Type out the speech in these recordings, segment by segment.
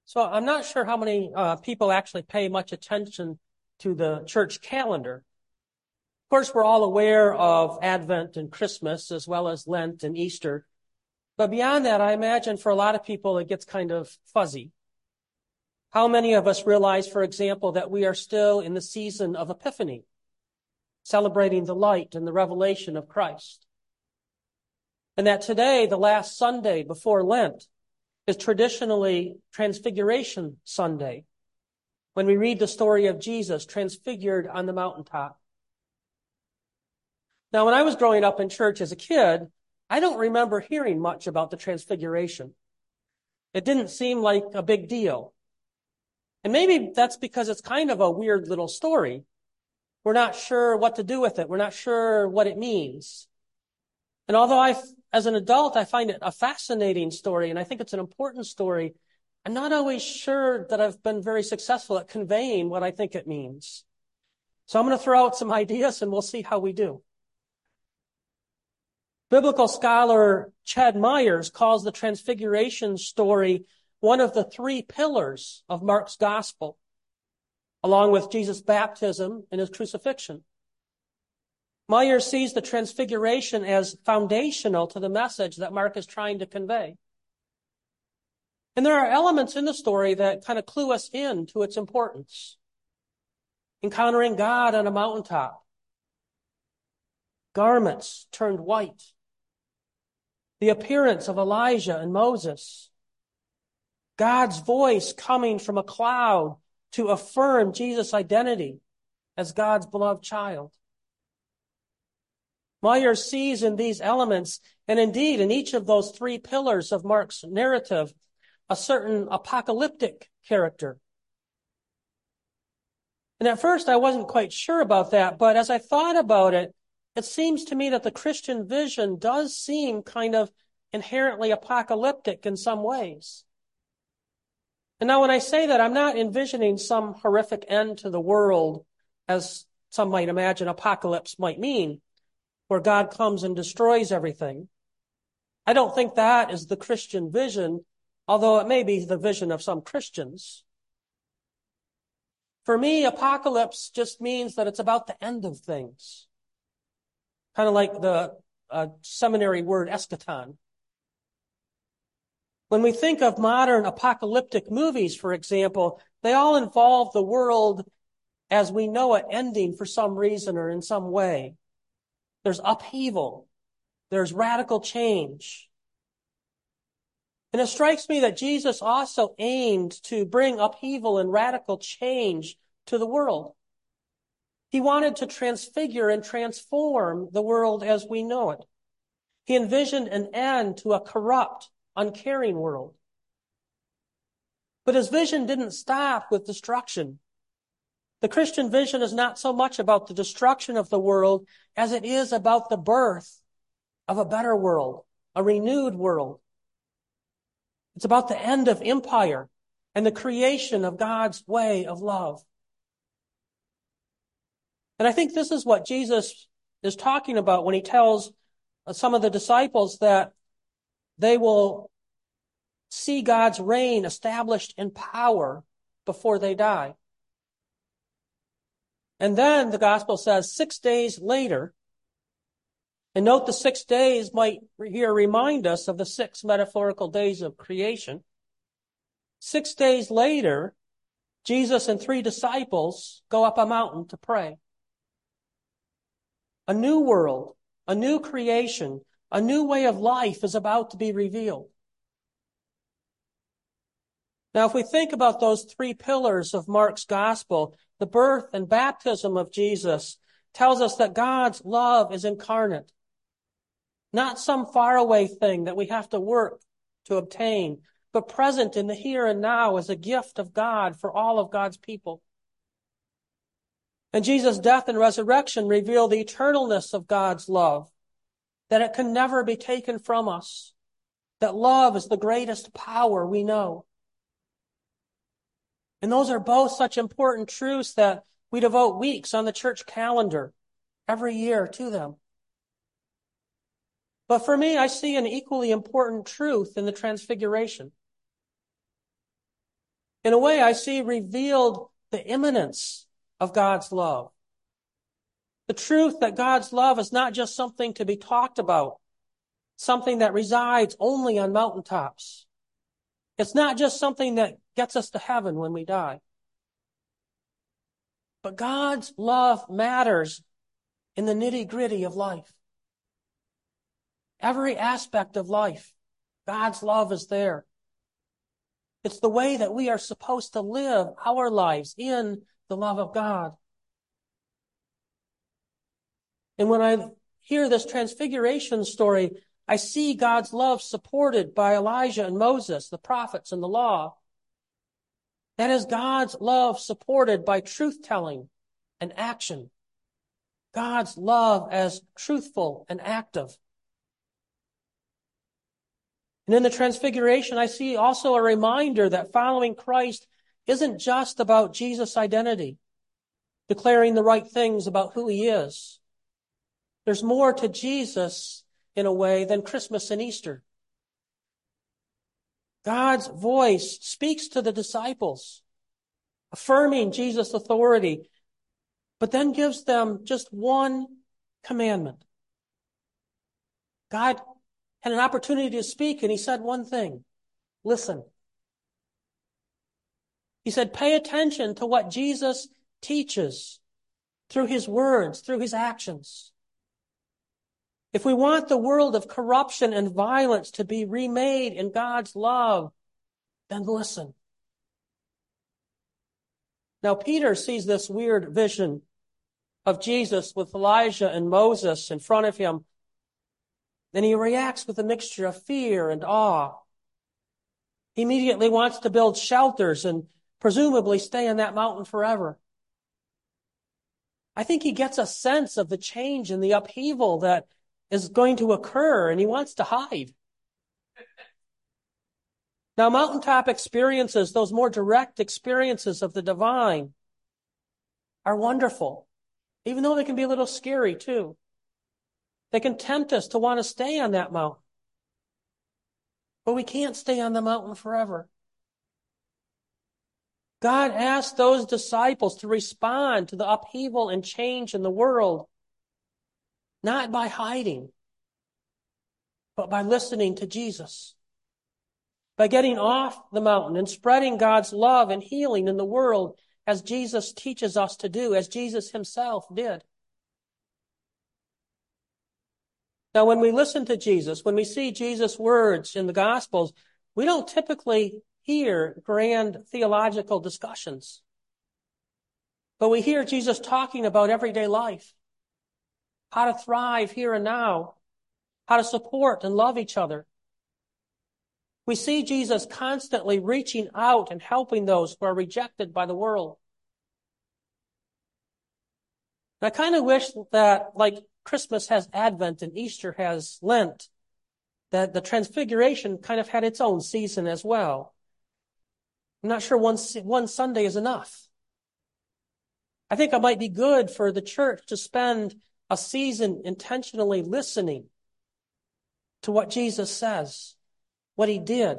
So I'm not sure how many people actually pay much attention to the church calendar. Of course, we're all aware of Advent and Christmas as well as Lent and Easter. But beyond that, I imagine for a lot of people, it gets kind of fuzzy. How many of us realize, for example, that we are still in the season of Epiphany, celebrating the light and the revelation of Christ? And that today, the last Sunday before Lent, is traditionally Transfiguration Sunday, when we read the story of Jesus transfigured on the mountaintop. Now, when I was growing up in church as a kid, I don't remember hearing much about the Transfiguration. It didn't seem like a big deal. And maybe that's because it's kind of a weird little story. We're not sure what to do with it. We're not sure what it means. And although as an adult, I find it a fascinating story, and I think it's an important story, I'm not always sure that I've been very successful at conveying what I think it means. So I'm going to throw out some ideas, and we'll see how we do. Biblical scholar Chad Myers calls the Transfiguration story one of the three pillars of Mark's gospel, along with Jesus' baptism and his crucifixion. Myers sees the Transfiguration as foundational to the message that Mark is trying to convey. And there are elements in the story that kind of clue us in to its importance. Encountering God on a mountaintop. Garments turned white. The appearance of Elijah and Moses. God's voice coming from a cloud to affirm Jesus' identity as God's beloved child. Myers sees in these elements, and indeed in each of those three pillars of Mark's narrative, a certain apocalyptic character. And at first I wasn't quite sure about that, but as I thought about it, it seems to me that the Christian vision does seem kind of inherently apocalyptic in some ways. And now when I say that, I'm not envisioning some horrific end to the world, as some might imagine apocalypse might mean, where God comes and destroys everything. I don't think that is the Christian vision, although it may be the vision of some Christians. For me, apocalypse just means that it's about the end of things. Kind of like the seminary word eschaton. When we think of modern apocalyptic movies, for example, they all involve the world as we know it ending for some reason or in some way. There's upheaval. There's radical change. And it strikes me that Jesus also aimed to bring upheaval and radical change to the world. He wanted to transfigure and transform the world as we know it. He envisioned an end to a corrupt, uncaring world. But his vision didn't stop with destruction. The Christian vision is not so much about the destruction of the world as it is about the birth of a better world, a renewed world. It's about the end of empire and the creation of God's way of love. And I think this is what Jesus is talking about when he tells some of the disciples that they will see God's reign established in power before they die. And then the gospel says 6 days later, and note the 6 days might here remind us of the 6 metaphorical days of creation. 6 days later, Jesus and 3 disciples go up a mountain to pray. A new world, a new creation, a new way of life is about to be revealed. Now, if we think about those 3 pillars of Mark's gospel, the birth and baptism of Jesus tells us that God's love is incarnate. Not some faraway thing that we have to work to obtain, but present in the here and now as a gift of God for all of God's people. And Jesus' death and resurrection reveal the eternalness of God's love, that it can never be taken from us, that love is the greatest power we know. And those are both such important truths that we devote weeks on the church calendar every year to them. But for me, I see an equally important truth in the Transfiguration. In a way, I see revealed the imminence of God's love. The truth that God's love is not just something to be talked about, something that resides only on mountaintops. It's not just something that gets us to heaven when we die. But God's love matters in the nitty-gritty of life. Every aspect of life, God's love is there. It's the way that we are supposed to live our lives in the love of God. And when I hear this transfiguration story, I see God's love supported by Elijah and Moses, the prophets and the law. That is God's love supported by truth-telling and action. God's love as truthful and active. And in the transfiguration, I see also a reminder that following Christ isn't just about Jesus' identity, declaring the right things about who he is. There's more to Jesus, in a way, than Christmas and Easter. God's voice speaks to the disciples, affirming Jesus' authority, but then gives them just one commandment. God had an opportunity to speak, and he said one thing: listen. He said, pay attention to what Jesus teaches through his words, through his actions. If we want the world of corruption and violence to be remade in God's love, then listen. Now, Peter sees this weird vision of Jesus with Elijah and Moses in front of him, and he reacts with a mixture of fear and awe. He immediately wants to build shelters and presumably stay on that mountain forever. I think he gets a sense of the change and the upheaval that is going to occur, and he wants to hide. Now, mountaintop experiences, those more direct experiences of the divine, are wonderful, even though they can be a little scary too. They can tempt us to want to stay on that mountain. But we can't stay on the mountain forever. God asked those disciples to respond to the upheaval and change in the world, not by hiding, but by listening to Jesus. By getting off the mountain and spreading God's love and healing in the world as Jesus teaches us to do, as Jesus himself did. Now, when we listen to Jesus, when we see Jesus' words in the Gospels, we don't typically hear grand theological discussions. But we hear Jesus talking about everyday life, how to thrive here and now, how to support and love each other. We see Jesus constantly reaching out and helping those who are rejected by the world. And I kind of wish that, like Christmas has Advent and Easter has Lent, that the Transfiguration kind of had its own season as well. I'm not sure one Sunday is enough. I think it might be good for the church to spend a season intentionally listening to what Jesus says, what he did.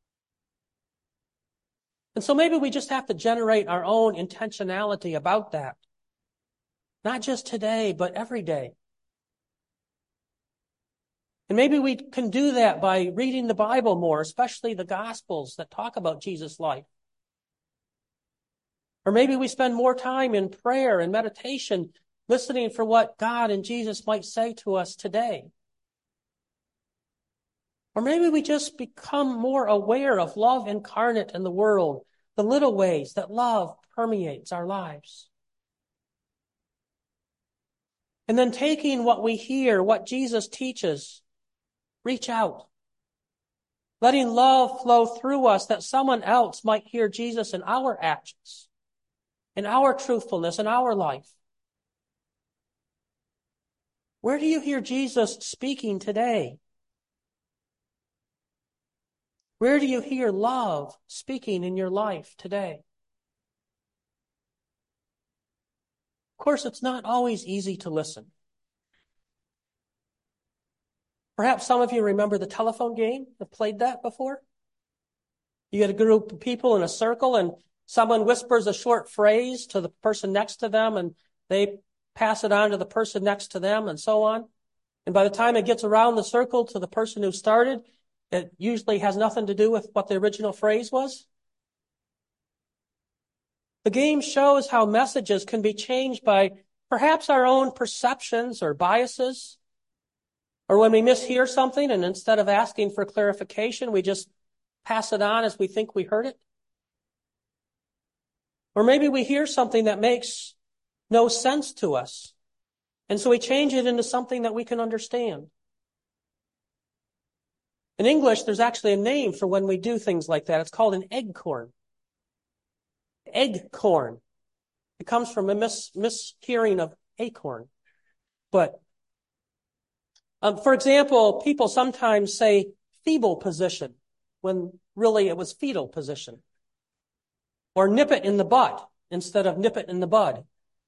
And so maybe we just have to generate our own intentionality about that. Not just today, but every day. And maybe we can do that by reading the Bible more, especially the Gospels that talk about Jesus' life. Or maybe we spend more time in prayer and meditation, listening for what God and Jesus might say to us today. Or maybe we just become more aware of love incarnate in the world, the little ways that love permeates our lives. And then taking what we hear, what Jesus teaches, reach out. Letting love flow through us that someone else might hear Jesus in our actions, in our truthfulness, in our life. Where do you hear Jesus speaking today? Where do you hear love speaking in your life today? Of course, it's not always easy to listen. Perhaps some of you remember the telephone game. Have played that before? You get a group of people in a circle and someone whispers a short phrase to the person next to them and they pass it on to the person next to them and so on. And by the time it gets around the circle to the person who started, it usually has nothing to do with what the original phrase was. The game shows how messages can be changed by perhaps our own perceptions or biases, or when we mishear something and instead of asking for clarification, we just pass it on as we think we heard it. Or maybe we hear something that makes no sense to us, and so we change it into something that we can understand. In English, there's actually a name for when we do things like that. It's called an eggcorn. Eggcorn. It comes from a mishearing of acorn. But, for example, people sometimes say feeble position when really it was fetal position. Or nip it in the butt instead of nip it in the bud.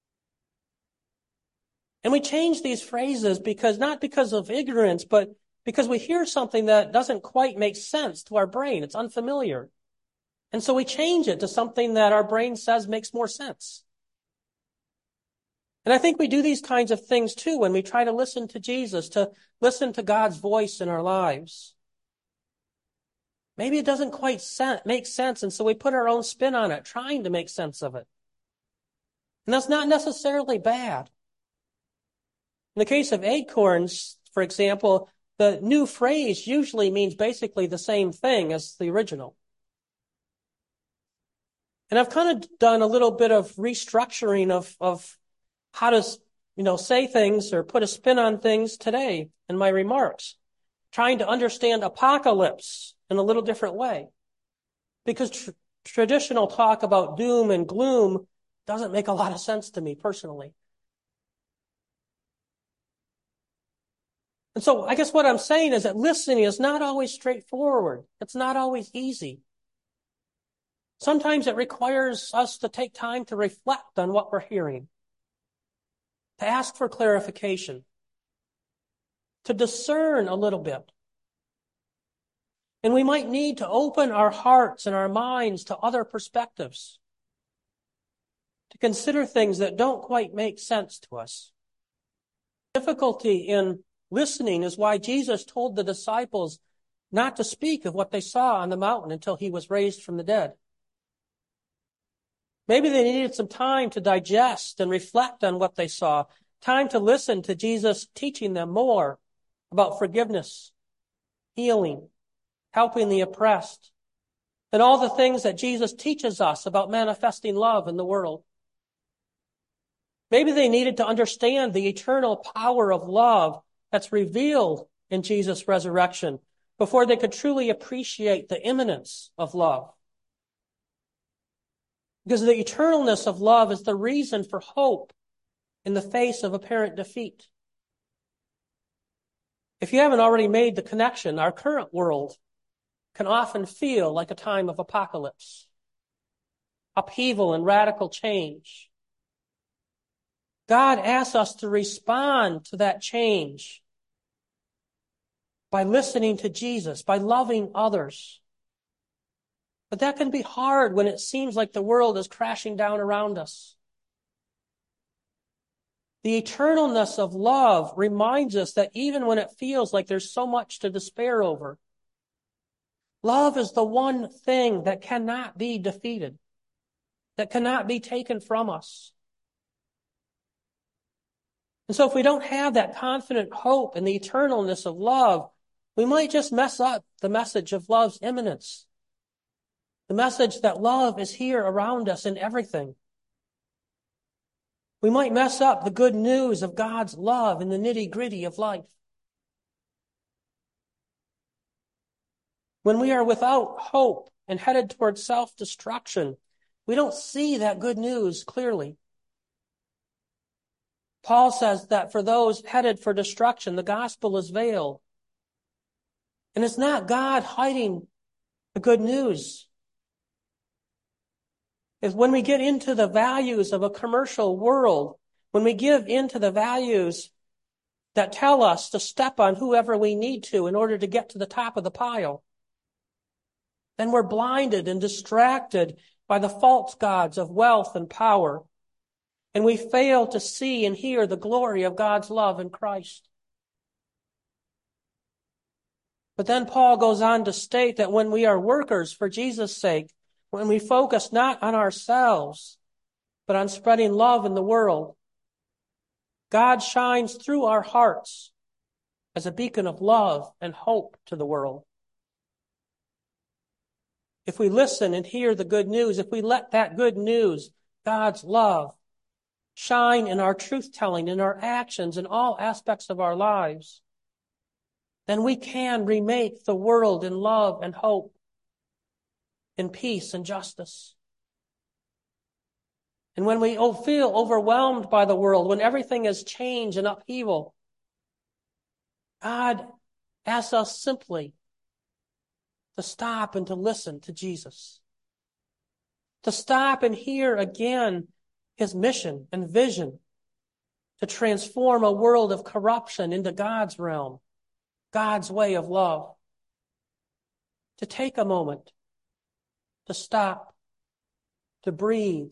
And we change these phrases not because of ignorance, but because we hear something that doesn't quite make sense to our brain. It's unfamiliar. And so we change it to something that our brain says makes more sense. And I think we do these kinds of things too when we try to listen to Jesus, to listen to God's voice in our lives. Maybe it doesn't quite make sense, and so we put our own spin on it, trying to make sense of it. And that's not necessarily bad. In the case of acorns, for example, the new phrase usually means basically the same thing as the original. And I've kind of done a little bit of restructuring of how to, say things or put a spin on things today in my remarks, trying to understand apocalypse in a little different way. Because traditional talk about doom and gloom doesn't make a lot of sense to me personally. And so I guess what I'm saying is that listening is not always straightforward. It's not always easy. Sometimes it requires us to take time to reflect on what we're hearing, to ask for clarification, to discern a little bit. And we might need to open our hearts and our minds to other perspectives, to consider things that don't quite make sense to us. Difficulty in listening is why Jesus told the disciples not to speak of what they saw on the mountain until he was raised from the dead. Maybe they needed some time to digest and reflect on what they saw, time to listen to Jesus teaching them more about forgiveness, healing, helping the oppressed, and all the things that Jesus teaches us about manifesting love in the world. Maybe they needed to understand the eternal power of love that's revealed in Jesus' resurrection before they could truly appreciate the imminence of love. Because the eternalness of love is the reason for hope in the face of apparent defeat. If you haven't already made the connection, our current world can often feel like a time of apocalypse, upheaval and radical change. God asks us to respond to that change by listening to Jesus, by loving others. But that can be hard when it seems like the world is crashing down around us. The eternalness of love reminds us that even when it feels like there's so much to despair over, love is the one thing that cannot be defeated, that cannot be taken from us. And so if we don't have that confident hope in the eternalness of love, we might just mess up the message of love's imminence. The message that love is here around us in everything. We might mess up the good news of God's love in the nitty-gritty of life. When we are without hope and headed towards self-destruction, we don't see that good news clearly. Paul says that for those headed for destruction, the gospel is veiled. And it's not God hiding the good news. Is when we get into the values of a commercial world, when we give into the values that tell us to step on whoever we need to in order to get to the top of the pile, then we're blinded and distracted by the false gods of wealth and power, and we fail to see and hear the glory of God's love in Christ. But then Paul goes on to state that when we are workers for Jesus' sake, when we focus not on ourselves, but on spreading love in the world, God shines through our hearts as a beacon of love and hope to the world. If we listen and hear the good news, if we let that good news, God's love, shine in our truth-telling, in our actions, in all aspects of our lives, then we can remake the world in love and hope, in peace and justice. And when we feel overwhelmed by the world, when everything is change and upheaval, God asks us simply to stop and to listen to Jesus, to stop and hear again his mission and vision to transform a world of corruption into God's realm, God's way of love. To take a moment, to stop, to breathe,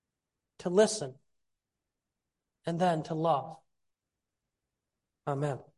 to listen, and then to love. Amen.